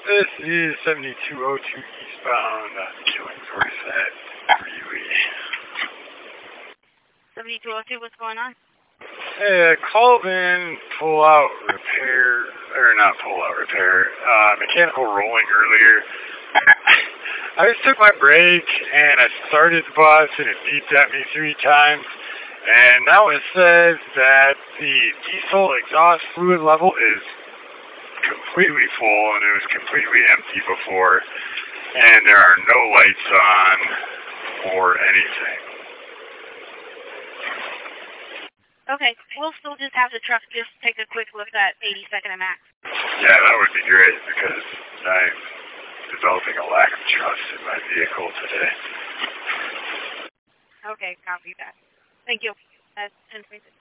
This is 7202 eastbound, Killingsworth at Freeway. 7202, what's going on? Hey, I called in pull-out repair, or not pull-out repair, mechanical rolling earlier. I just took my brake and I started the bus and it beeped at me 3 times. And now it says that the diesel exhaust fluid level is completely full and it was completely empty before. And there are no lights on or anything. Okay, we'll still just have the truck just take a quick look at 82nd and Max. Yeah, that would be great because I'm developing a lack of trust in my vehicle today. Okay, copy that. Thank you. That's 10.6.